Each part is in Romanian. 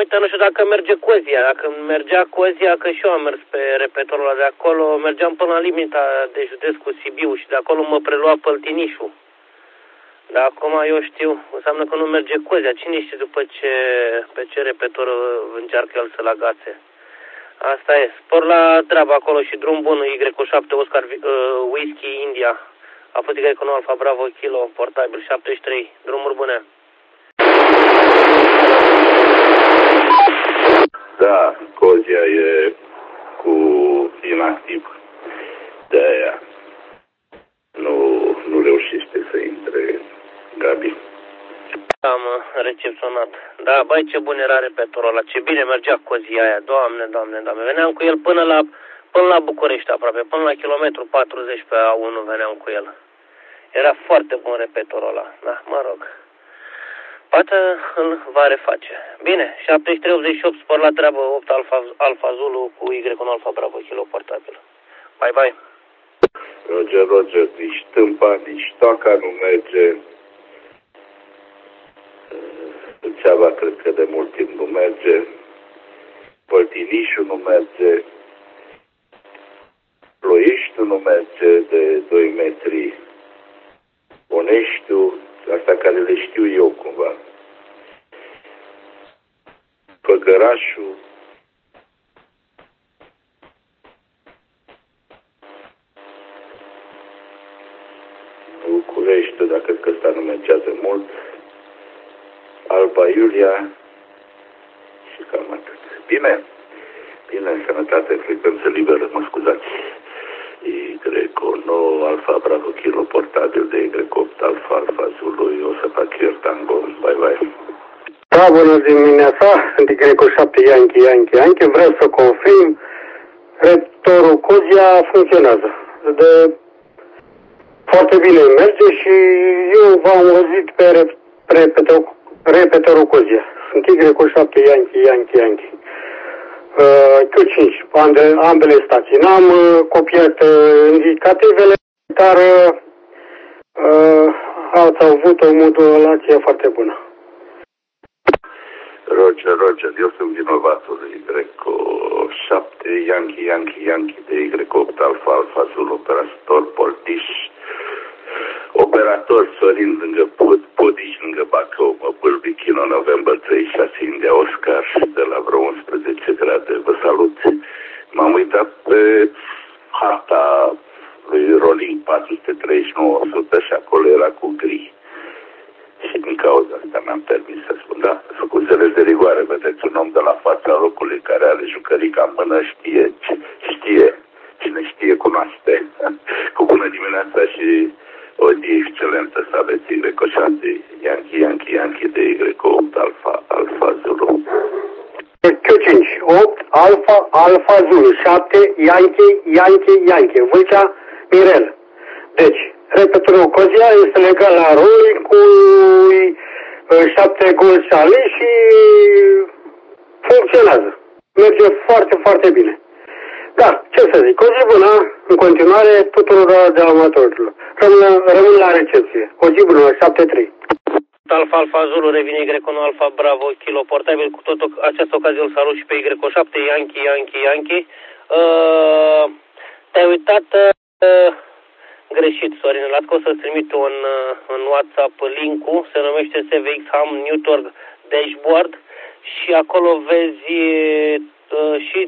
uite, nu știu dacă merge Cozia. Dacă mergea Cozia, că și eu am mers pe repetorul ăla de acolo, mergeam până la limita de județ cu Sibiu și de acolo mă prelua Păltinișul. Dar acum eu știu, înseamnă că nu merge Cozia. Cine știe pe ce repetor încearcă el să-l agațe. Asta e. Spor la treabă acolo și drum bun, Y7 Oscar Whisky India. A fost Y9 Alfa Bravo Kilo, portabil 73. Drumuri bune. Da, Cozia e cu inactiv. De-aia nu reușește să intre Gabi. Am recepționat. Da, băi, ce bun era repetorul ăla, ce bine mergea Cozia aia, doamne. Veneam cu el până la București aproape, până la kilometru 40 pe A1 veneam cu el. Era foarte bun repetorul ăla, da, mă rog. Poate îl va reface. Bine, 7388, spor la treabă, 8 Alfa Zulu cu Y9 Alfa Bravo Kilo portabil. Bye, bye. Roger, nici tâmpa, nici toaca nu merge. Țeava cred că de mult timp nu merge. Păltinișul nu merge. Ploieștiul nu merge de 2 metri. Oneștiul, asta care le știu eu cumva. Făgărașul. Bucureștiul, dar cred că ăsta nu mergează mult. Alba Iulia și cam atât. Bine, în sănătate, frecvență liberă, mă scuzați. Y9 Alfa Bravo Kilo portabil de Y8 Alfa Zulu, eu să fac ieri tango. Bye. Da, bună dimineața, sunt Y7 Yankee. Vreau să confirm, repetorul Cozia funcționează. Foarte bine merge și eu v-am auzit pe repetorul Cozia. Sunt Y7 Yankee. Q5, ambele stații. N-am copiat indicativele, dar ați avut o modulație foarte bună. Roger, eu sunt vinovatul Y7 Yankee de Y8 Alfa Zulu, operator Poltiș. Operator Sorin lângă Podiș, lângă Bacău, mă bâlbi, Kilo November 36 India Oscar, de la vreo 11 grade. Vă salut. M-am uitat pe harta lui Rolling 439-100 și acolo era cu gri. Și din cauza asta mi-am permis să spun, da, scuzele de rigoare, vedeți, un om de la fața locului care are jucărica în mână știe, cine știe cunoaște. Cu bună dimineața și o zi excelentă să aveți Y7 Yankee de Y8 Alfa Zulu. Q5, 8 Alfa Zulu, 7 Yankee, Vâlcea Mirel. Deci, repetorul Cozia este legat la roli cu 7 gol Charlie și funcționează. Merge foarte, foarte bine. Da, ce să zic, o zi bună în continuare tuturor de amatorilor. Rămân la recepție. O zi bună, 7-3. Alfa Zulu revine Y9 Alfa Bravo Kilo portabil. Cu tot această ocazie îl salut și pe Y7 Yankee. Te-ai uitat greșit, Sorin. Las că o să-ți trimit în WhatsApp link-ul. Se numește SVX Ham Newtork Dashboard și acolo vezi și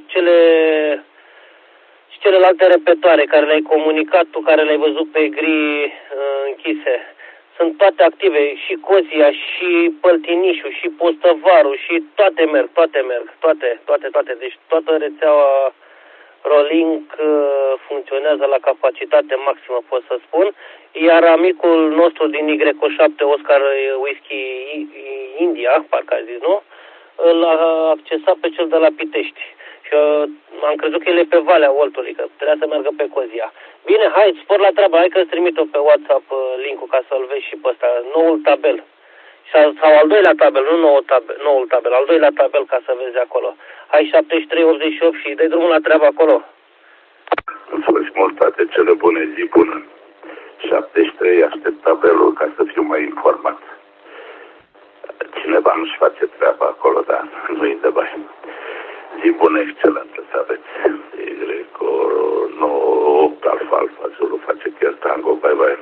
celelalte repetoare care le-ai comunicat tu, care le-ai văzut pe gri închise. Sunt toate active, și Cozia, și Păltinișul, și Postăvarul, și toate merg. Deci toată rețeaua Rolink funcționează la capacitate maximă, pot să spun. Iar amicul nostru din Y7 Oscar Whisky India, parcă a zis, nu? L-a accesat pe cel de la Pitești. Și am crezut că el e pe Valea Oltului, că trebuia să meargă pe Cozia. Bine, hai, spor la treabă, hai că îți trimit-o pe WhatsApp link-ul ca să-l vezi și pe ăsta, noul tabel. Sau al doilea tabel, nu noul tabel, al doilea tabel ca să vezi acolo. Hai 73-88 și dai drumul la treabă acolo. Mulțumesc mult, toate cele bune, zi bună. 73, aștept tabelul ca să fiu mai informat. cineva nu-și face treaba acolo, dar nu-i de bai. Zi bună, excelentă să aveți. Greco, 9, Alfa, Alfa, Zulu, face chiar tango, bye, bye.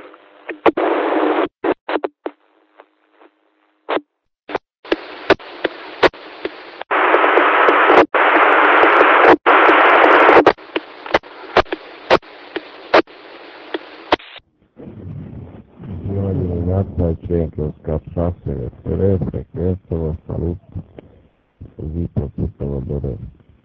Cenchi Oscar 6 FR, frecvență, vă salut, zi plăcută vă doresc.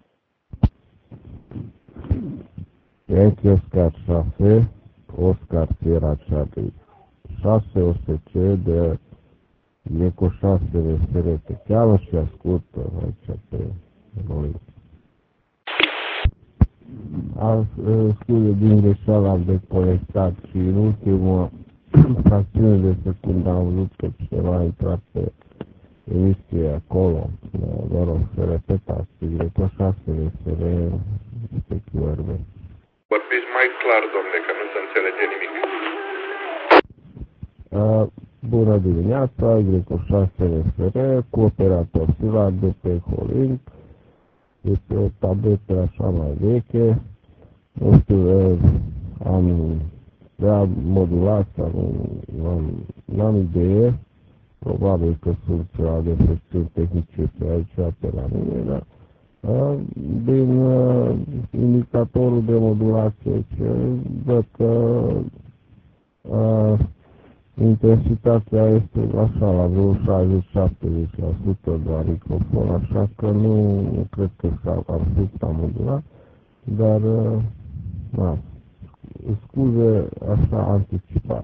Cenchi Oscar 6, Oscar Sierra Charlie 6 OSC de Eco 6 FR, te cheamă și ascultă aici pe noi. Scuze, din greșeală am deconectat și în ultimul fracțiune de secundă am văzut că ceva a intrat pe emisie acolo. Vă rog să repetați, Greco 6 FR pe QRV. Vorbiți mai clar, domnule, că nu se înțelege nimic. Bună dimineața, Greco 6 FR, cu operator Silar de pe Holink. Este o tabletă așa mai veche. Nu știu, am prea modulat sau nu am idee. Probabil că sunt ceva defecțiuni tehnice pe aici, pe la mine, dar din indicatorul de modulație ce văd că intensitatea este așa, la vreo 60-70% de la microfon, așa că nu cred că am putut modulat, dar scuze așa anticipat.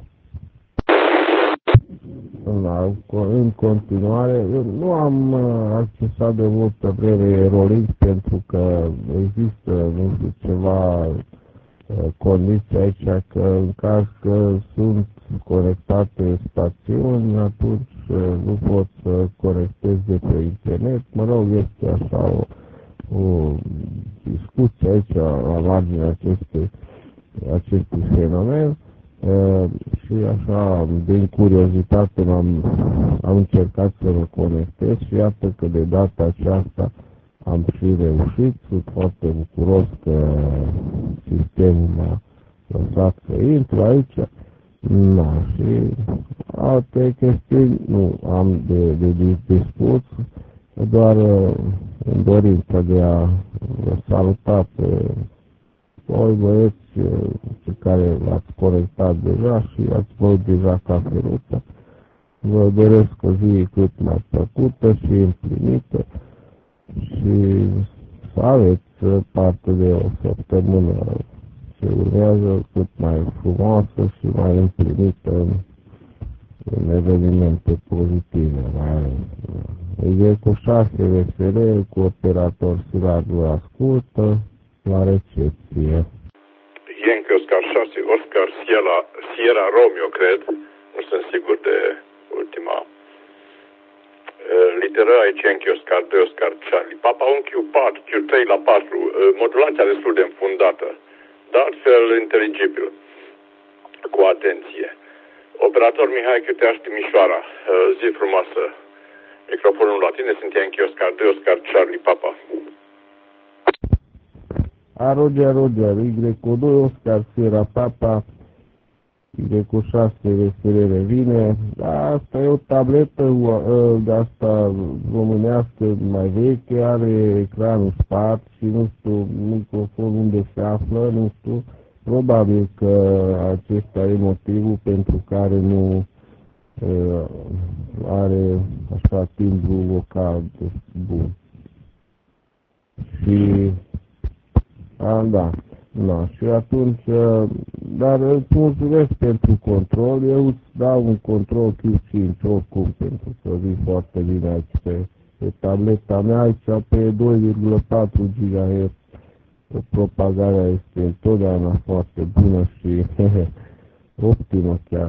În continuare, nu am accesat de multă vreme Rolling pentru că există, nu știu, ceva condiții aici că în caz că sunt conectate stațiuni, atunci nu pot să conectez de pe internet. Mă rog, este așa o discuție aici la marginea acestui fenomen. Și așa, din curiozitate am încercat să mă conectez și iată că de data aceasta am și reușit. Sunt foarte bucuros că sistemul m-a lăsat să intru aici. Și alte chestiuni nu am de dispus, doar în dorința de a vă saluta pe voi băieți pe care l-ați conectat deja și ați băut deja cafeluță. Vă doresc o zi cât mai plăcută și împlinită și să aveți parte de o săptămână ce urmează cât mai frumoasă și mai împlinită în evenimente pozitive. Cu 6 VSR, cu operator Silar vă ascultă. La recepție. Yankee Oscar 6, Oscar Sierra Romeo, cred. Nu sunt sigur de ultima. Literă aici Yankee Oscar 2, Oscar Charlie. Papa un Q4, Q3 la 4. Modulația destul de înfundată, dar altfel inteligibil. Cu atenție. Operator Mihai Chiuteaș Timișoara. Zi frumoasă. Microfonul la tine, sunt Yankee Oscar 2, Oscar Charlie, Papa. Roger, Y2 Oscar Sierra Papa, Y6 VSR revine. Asta e o tabletă de asta românească mai veche, are ecranul spart și nu știu microfonul unde se află, nu știu. Probabil că acesta e motivul pentru care nu are așa timbru vocal bun. Și și atunci, dar îți mulțumesc pentru control, eu îți dau un control Q5 oricum, pentru că vii foarte bine aici pe tableta mea, aici pe 2,4 GHz, propagarea este întotdeauna foarte bună și optimă chiar.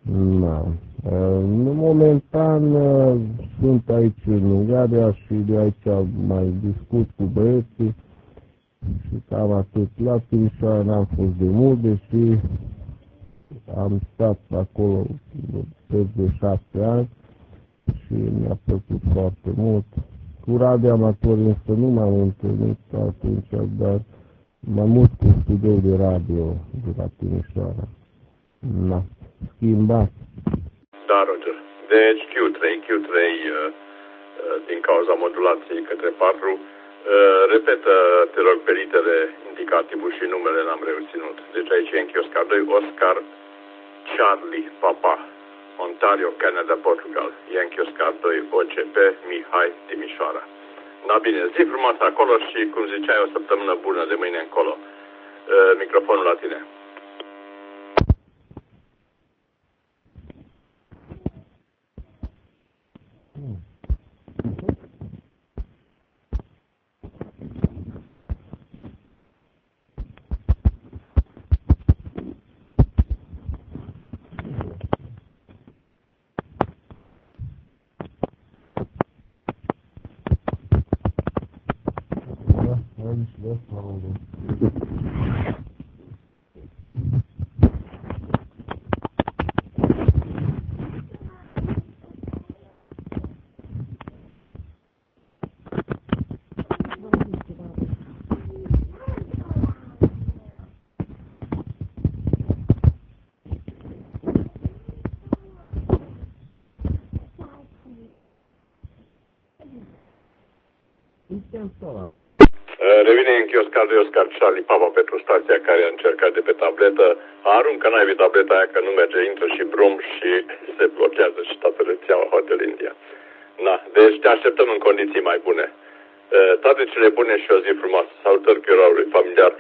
Momentan sunt aici în Ungaria și de aici mai discut cu băieții. Și cam atât. La Timișoara n-am fost de mult, deși am stat acolo de 7 ani și mi-a plăcut foarte mult. Cu radioamatori însă nu m-am întâlnit atunci, dar mai mult cu studioul de radio de la Timișoara. Da, schimbat. Da, Roger. Deci Q3 din cauza modulației către 4. Repetă, te rog, pe litere indicativul și numele n-am reținut. Deci aici e Yankee Oscar 2, Oscar Charlie Papa, Ontario, Canada, Portugal. Yankee Oscar 2, OCP, Mihai, Timișoara. Da, bine, zi frumos acolo și, cum ziceai, o săptămână bună de mâine încolo. Microfonul la tine. Revine în Oscar de Oscar Charlie Papa pentru stația care a încercat de pe tabletă. Aruncă naibii tableta aia că nu merge, intră și brum și se blochează și toată rețeaua Hotel India. Na, deci te așteptăm în condiții mai bune. Toate cele bune și o zi frumoasă. Salutări căroarului familiar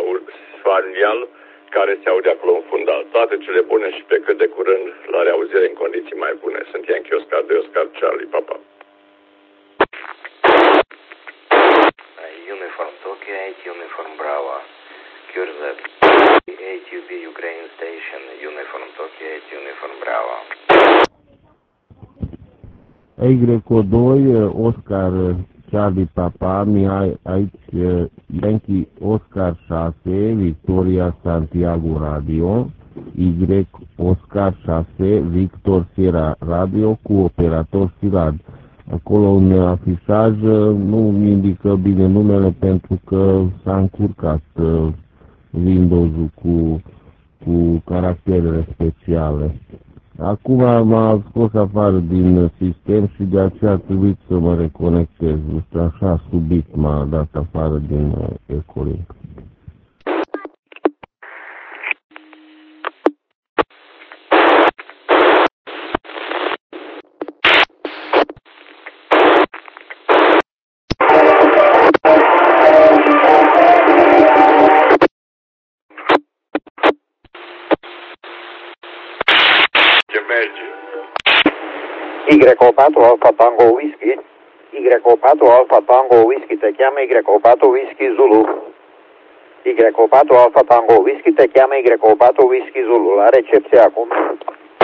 care se aude acolo în fundal. Toate cele bune și pe cât de curând la reauzire în condiții mai bune. Sunt Yankee Oscar de Oscar Charlie Papa. Uniform Tokyo 8, Uniform Bravo. Curve 8UB Ukraine Station, Uniform Tokyo 8, Uniform Bravo. Y2, Oscar Charlie Papa, Mihai, aici Yankee Oscar 6, Victoria Santiago Radio, Y Oscar 6, Victor Sierra Radio cu operator Sirad. Acolo un afișaj nu indică bine numele pentru că s-a încurcat Windows-ul cu caracterele speciale. Acum m-a scos afară din sistem și de aceea a trebuit să mă reconectez. Așa subit m-a dat afară din Ecolink. Y4 Alpha Tango Whisky, Y4 Alpha Tango Whisky, te cheamă Y4 Whisky Zulu. Y4 Alpha Tango Whisky, te cheamă Y4 Whisky Zulu. La recepție acum.